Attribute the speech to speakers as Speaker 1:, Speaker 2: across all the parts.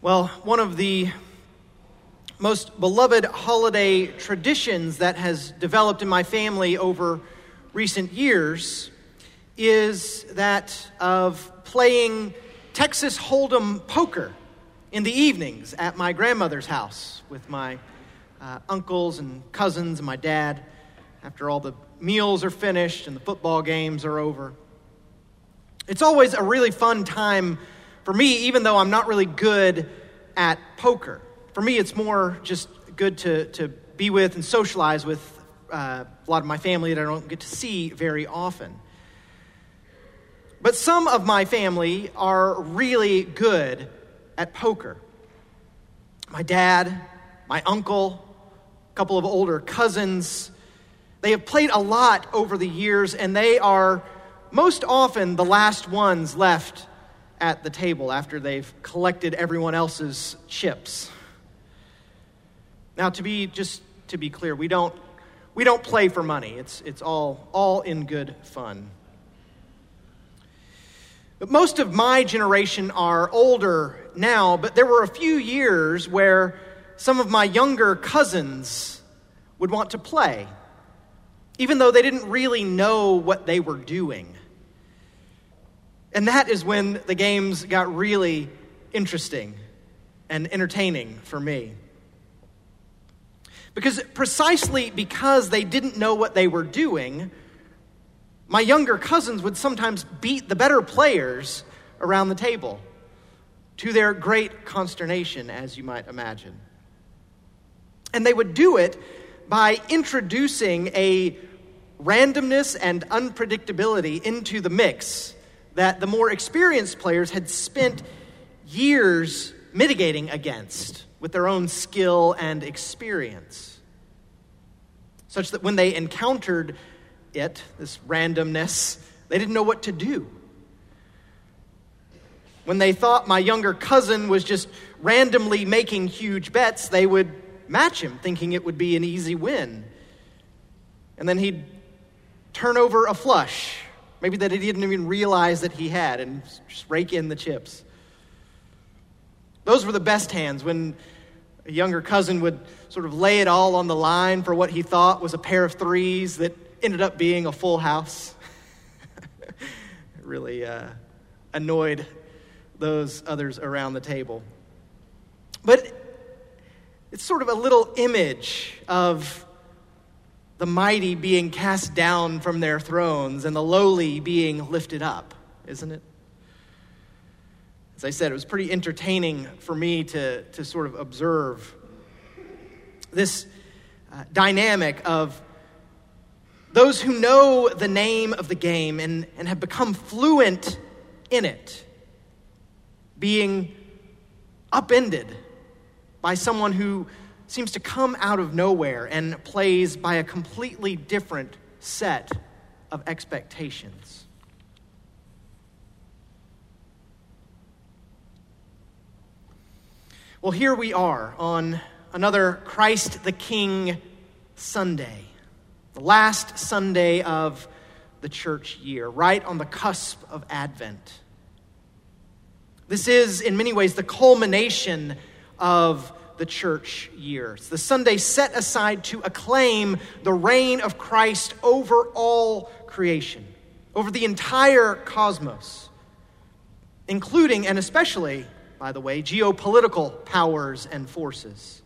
Speaker 1: Well, one of the most beloved holiday traditions that has developed in my family over recent years is that of playing Texas Hold'em poker in the evenings at my grandmother's house with my uncles and cousins and my dad after all the meals are finished and the football games are over. It's always a really fun time for me, even though I'm not really good at poker. For me, it's more just good to be with and socialize with a lot of my family that I don't get to see very often. But some of my family are really good at poker. My dad, my uncle, a couple of older cousins, they have played a lot over the years, and they are most often the last ones left at the table after they've collected everyone else's chips. Now, to be clear, we don't play for money. It's all in good fun. But most of my generation are older now, but there were a few years where some of my younger cousins would want to play, even though they didn't really know what they were doing. And that is when the games got really interesting and entertaining for me. Precisely because they didn't know what they were doing, my younger cousins would sometimes beat the better players around the table, to their great consternation, as you might imagine. And they would do it by introducing a randomness and unpredictability into the mix that the more experienced players had spent years mitigating against with their own skill and experience, such that when they encountered this randomness, they didn't know what to do. When they thought my younger cousin was just randomly making huge bets, they would match him, thinking it would be an easy win. And then he'd turn over a flush, maybe that he didn't even realize that he had, and just rake in the chips. Those were the best hands, when a younger cousin would sort of lay it all on the line for what he thought was a pair of threes that ended up being a full house. It really annoyed those others around the table. But it's sort of a little image of the mighty being cast down from their thrones and the lowly being lifted up, isn't it? As I said, it was pretty entertaining for me to sort of observe this dynamic of those who know the name of the game and have become fluent in it being upended by someone who seems to come out of nowhere and plays by a completely different set of expectations. Well, here we are on another Christ the King Sunday, the last Sunday of the church year, right on the cusp of Advent. This is, in many ways, the culmination of the church year. It's the Sunday set aside to acclaim the reign of Christ over all creation, over the entire cosmos, including and especially, by the way, geopolitical powers and forces.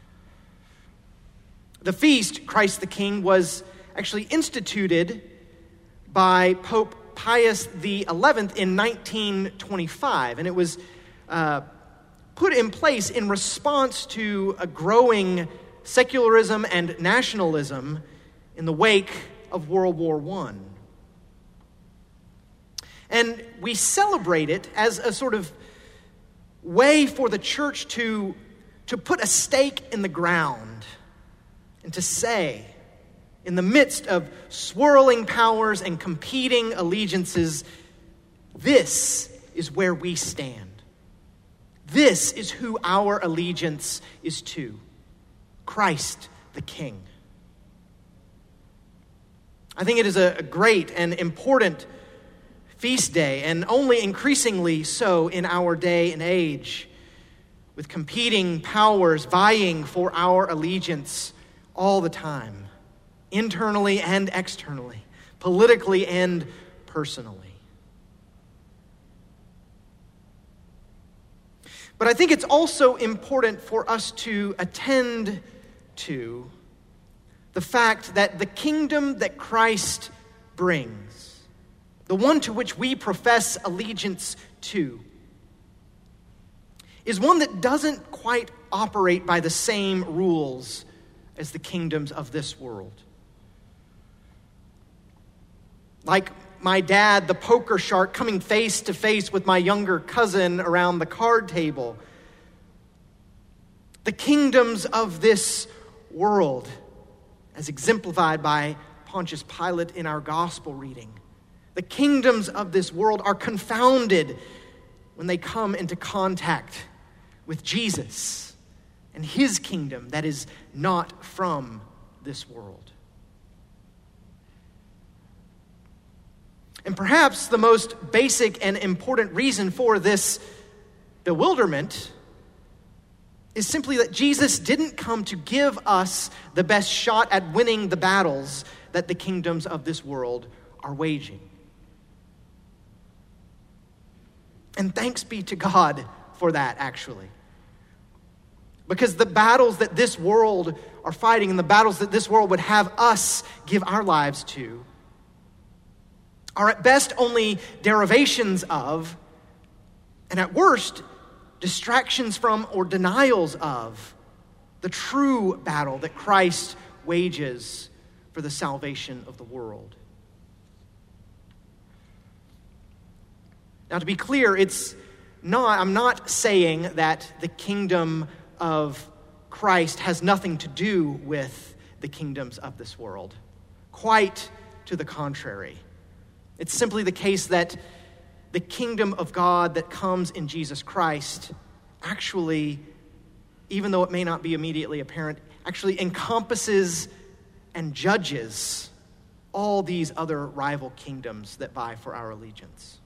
Speaker 1: The feast, Christ the King, was actually instituted by Pope Pius XI in 1925, and it was put in place in response to a growing secularism and nationalism in the wake of World War I. And we celebrate it as a sort of way for the church to put a stake in the ground and to say, in the midst of swirling powers and competing allegiances, this is where we stand. This is who our allegiance is to, Christ the King. I think it is a great and important feast day, and only increasingly so in our day and age, with competing powers vying for our allegiance all the time, internally and externally, politically and personally. But I think it's also important for us to attend to the fact that the kingdom that Christ brings, the one to which we profess allegiance to, is one that doesn't quite operate by the same rules as the kingdoms of this world. Like my dad, the poker shark, coming face to face with my younger cousin around the card table. The kingdoms of this world, as exemplified by Pontius Pilate in our gospel reading, the kingdoms of this world are confounded when they come into contact with Jesus and his kingdom that is not from this world. And perhaps the most basic and important reason for this bewilderment is simply that Jesus didn't come to give us the best shot at winning the battles that the kingdoms of this world are waging. And thanks be to God for that, actually. Because the battles that this world are fighting and the battles that this world would have us give our lives to are at best only derivations of, and at worst, distractions from or denials of the true battle that Christ wages for the salvation of the world. Now, to be clear, I'm not saying that the kingdom of Christ has nothing to do with the kingdoms of this world. Quite to the contrary. It's simply the case that the kingdom of God that comes in Jesus Christ actually, even though it may not be immediately apparent, actually encompasses and judges all these other rival kingdoms that vie for our allegiance.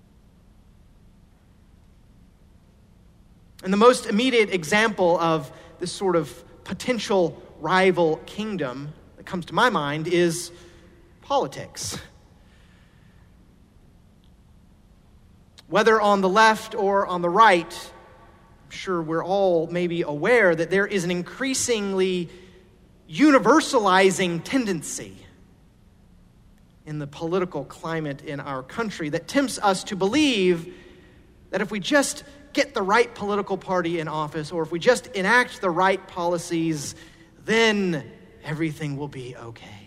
Speaker 1: And the most immediate example of this sort of potential rival kingdom that comes to my mind is politics. Whether on the left or on the right, I'm sure we're all maybe aware that there is an increasingly universalizing tendency in the political climate in our country that tempts us to believe that if we just get the right political party in office, or if we just enact the right policies, then everything will be okay.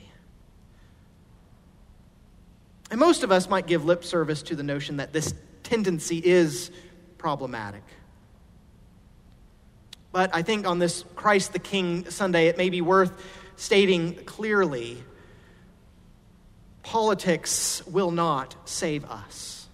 Speaker 1: And most of us might give lip service to the notion that this tendency is problematic. But I think on this Christ the King Sunday, it may be worth stating clearly, politics will not save us.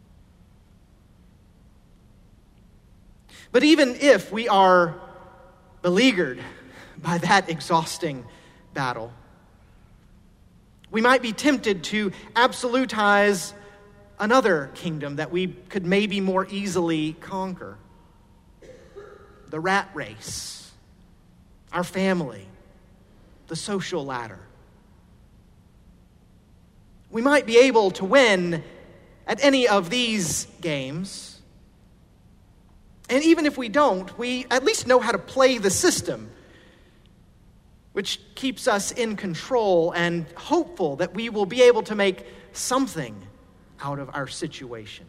Speaker 1: But even if we are beleaguered by that exhausting battle, we might be tempted to absolutize another kingdom that we could maybe more easily conquer. The rat race, our family, the social ladder. We might be able to win at any of these games. And even if we don't, we at least know how to play the system, which keeps us in control and hopeful that we will be able to make something out of our situation.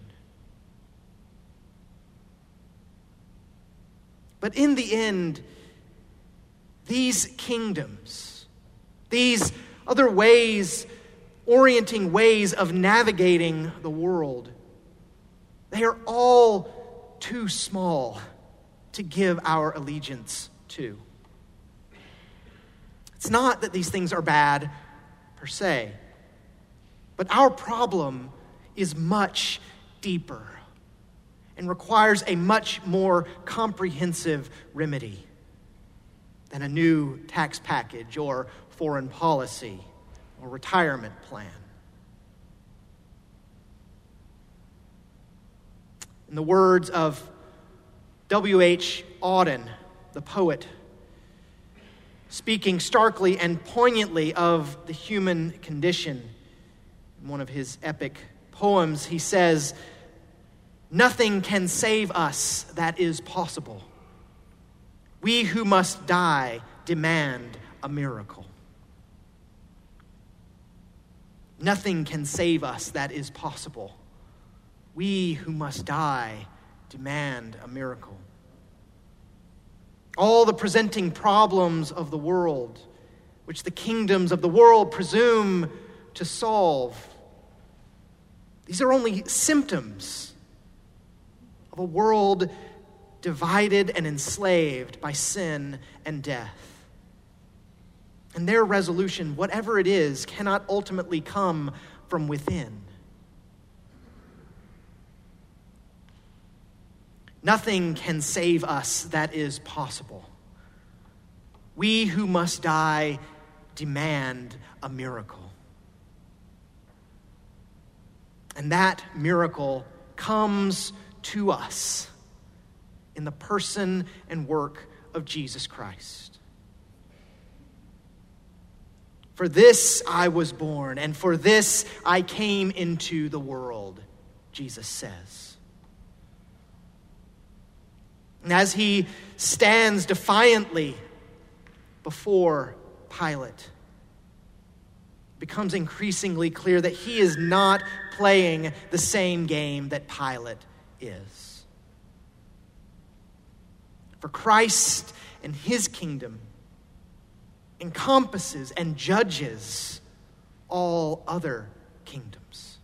Speaker 1: But in the end, these kingdoms, these other ways, orienting ways of navigating the world, they are all too small to give our allegiance to. It's not that these things are bad per se, but our problem is much deeper and requires a much more comprehensive remedy than a new tax package or foreign policy or retirement plan. In the words of W.H. Auden, the poet, speaking starkly and poignantly of the human condition, in one of his epic poems, he says, "Nothing can save us that is possible. We who must die demand a miracle." Nothing can save us that is possible. We who must die demand a miracle. All the presenting problems of the world, which the kingdoms of the world presume to solve, these are only symptoms of a world divided and enslaved by sin and death. And their resolution, whatever it is, cannot ultimately come from within. Nothing can save us that is possible. We who must die demand a miracle. And that miracle comes to us in the person and work of Jesus Christ. "For this I was born, and for this I came into the world," Jesus says. And as he stands defiantly before Pilate, it becomes increasingly clear that he is not playing the same game that Pilate is. For Christ and his kingdom encompasses and judges all other kingdoms.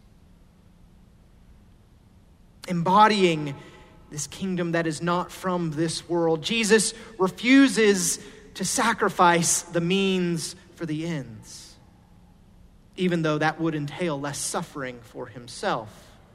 Speaker 1: Embodying this kingdom that is not from this world, Jesus refuses to sacrifice the means for the ends, even though that would entail less suffering for himself.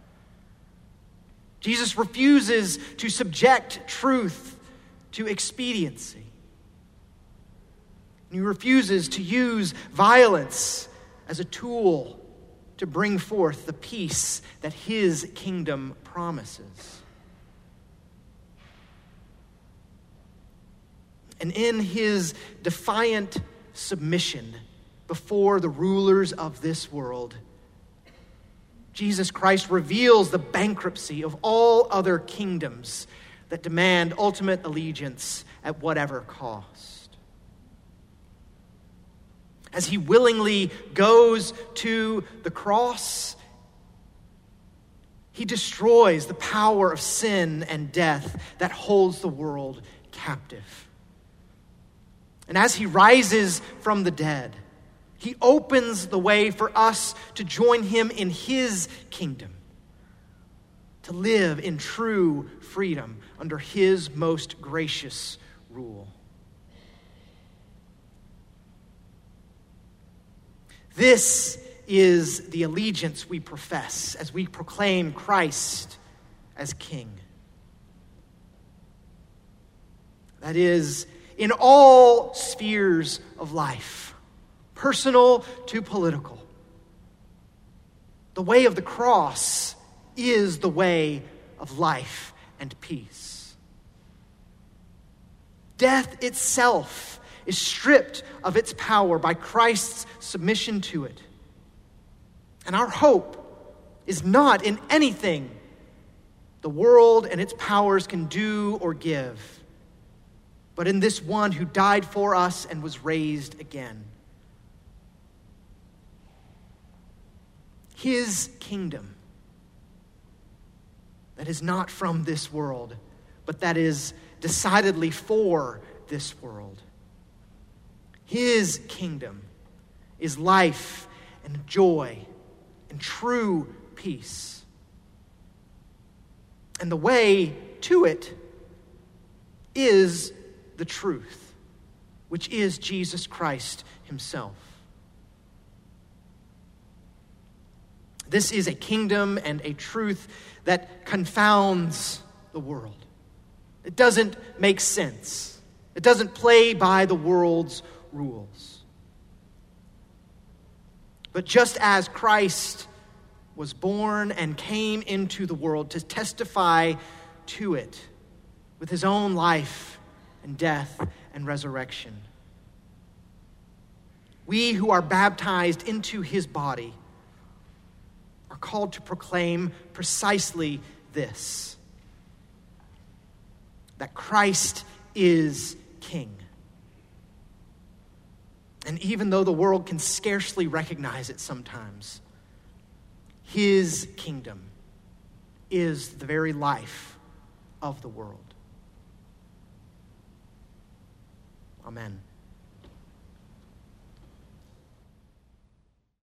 Speaker 1: Jesus refuses to subject truth to expediency. And he refuses to use violence as a tool to bring forth the peace that his kingdom promises. And in his defiant submission before the rulers of this world, Jesus Christ reveals the bankruptcy of all other kingdoms that demand ultimate allegiance at whatever cost. As he willingly goes to the cross, he destroys the power of sin and death that holds the world captive. And as he rises from the dead, he opens the way for us to join him in his kingdom, to live in true freedom under his most gracious rule. This is the allegiance we profess as we proclaim Christ as King. That is, in all spheres of life, personal to political, the way of the cross is the way of life and peace. Death itself is stripped of its power by Christ's submission to it. And our hope is not in anything the world and its powers can do or give, but in this one who died for us and was raised again. His kingdom that is not from this world, but that is decidedly for this world. His kingdom is life and joy and true peace. And the way to it is the truth, which is Jesus Christ himself. This is a kingdom and a truth that confounds the world. It doesn't make sense. It doesn't play by the world's rules. But just as Christ was born and came into the world to testify to it, with his own life and death and resurrection. We who are baptized into his body are called to proclaim precisely this: that Christ is King. And even though the world can scarcely recognize it sometimes, his kingdom is the very life of the world. Amen.